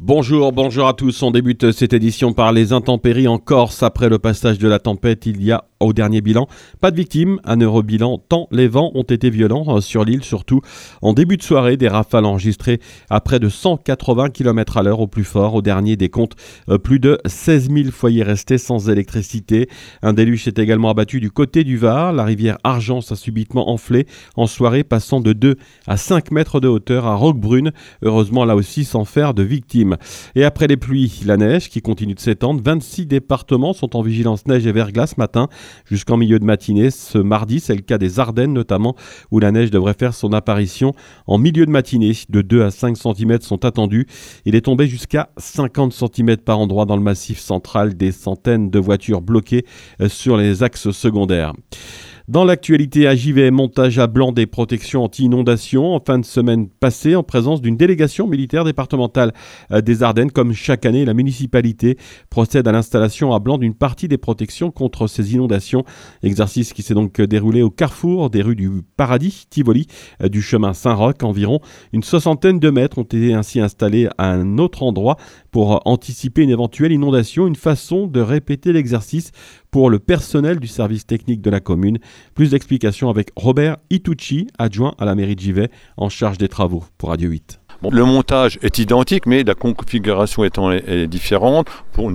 Bonjour à tous. On débute cette édition par les intempéries en Corse. Après le passage de la tempête, il y a au dernier bilan pas de victimes. Un heureux bilan tant les vents ont été violents sur l'île, surtout en début de soirée. Des rafales enregistrées à près de 180 km/h au plus fort. Au dernier des comptes, plus de 16 000 foyers restés sans électricité. Un déluge s'est également abattu du côté du Var. La rivière Argence a subitement enflé en soirée, passant de 2 à 5 mètres de hauteur à Roquebrune. Heureusement là aussi sans faire de victimes. Et après les pluies, la neige qui continue de s'étendre. 26 départements sont en vigilance neige et verglas ce matin jusqu'en milieu de matinée. Ce mardi, c'est le cas des Ardennes notamment, où la neige devrait faire son apparition en milieu de matinée. De 2 à 5 cm sont attendus. Il est tombé jusqu'à 50 cm par endroit dans le massif central. Des centaines de voitures bloquées sur les axes secondaires. Dans l'actualité, à Givet, montage à blanc des protections anti-inondation en fin de semaine passée en présence d'une délégation militaire départementale des Ardennes. Comme chaque année, la municipalité procède à l'installation à blanc d'une partie des protections contre ces inondations. Exercice qui s'est donc déroulé au carrefour des rues du Paradis, Tivoli, du chemin Saint-Roch. Environ une soixantaine de mètres ont été ainsi installés à un autre endroit pour anticiper une éventuelle inondation. Une façon de répéter l'exercice pour le personnel du service technique de la commune. Plus d'explications avec Robert Itucci, adjoint à la mairie de Givet, en charge des travaux pour Radio 8. Bon, le montage est identique, mais la configuration est différente au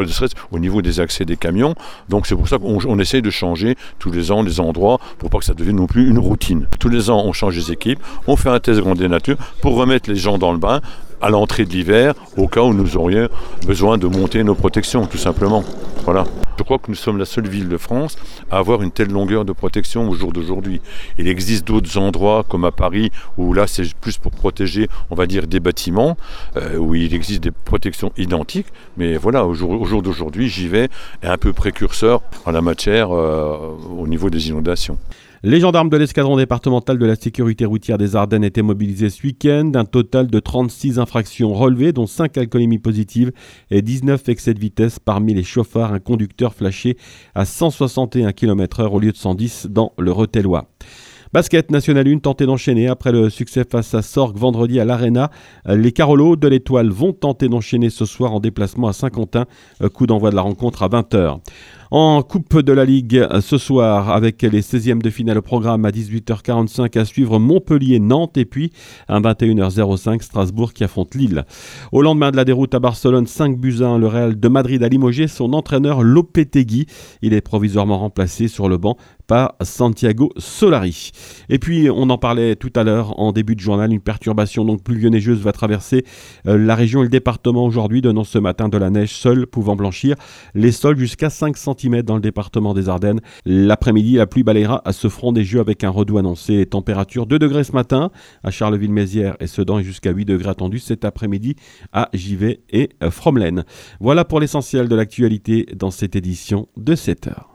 niveau des accès des camions. Donc c'est pour ça qu'on essaye de changer tous les ans les endroits pour pas que ça devienne non plus une routine. Tous les ans, on change les équipes, on fait un test grandeur nature pour remettre les gens dans le bain à l'entrée de l'hiver, au cas où nous aurions besoin de monter nos protections, tout simplement. Voilà. Je crois que nous sommes la seule ville de France à avoir une telle longueur de protection au jour d'aujourd'hui. Il existe d'autres endroits, comme à Paris, où là c'est plus pour protéger, on va dire, des bâtiments, où il existe des protections identiques. Mais voilà, au jour d'aujourd'hui, Givet est un peu précurseur en la matière au niveau des inondations. Les gendarmes de l'escadron départemental de la sécurité routière des Ardennes étaient mobilisés ce week-end. Un total de 36 infractions relevées, dont 5 alcoolémies positives et 19 excès de vitesse. Parmi les chauffards, un conducteur flashé à 161 km/h au lieu de 110 dans le Retellois. Basket, National 1 tenté d'enchaîner après le succès face à Sorgues vendredi à l'Arena. Les Carolos de l'Étoile vont tenter d'enchaîner ce soir en déplacement à Saint-Quentin. Coup d'envoi de la rencontre à 20h. En Coupe de la Ligue ce soir, avec les 16e de finale au programme à 18h45 à suivre Montpellier-Nantes et puis à 21h05 Strasbourg qui affronte Lille. Au lendemain de la déroute à Barcelone, 5-1, le Real de Madrid a limogé son entraîneur Lopetegui. Il est provisoirement remplacé sur le banc par Santiago Solari. Et puis, on en parlait tout à l'heure en début de journal, une perturbation donc pluvio-neigeuse va traverser la région et le département aujourd'hui, donnant ce matin de la neige seule pouvant blanchir les sols jusqu'à 5 cm dans le département des Ardennes. L'après-midi, la pluie balayera à ce front des jeux avec un redout annoncé. Température 2 degrés ce matin à Charleville-Mézières et Sedan et jusqu'à 8 degrés attendus cet après-midi à Givet et Fromelaine. Voilà pour l'essentiel de l'actualité dans cette édition de 7h.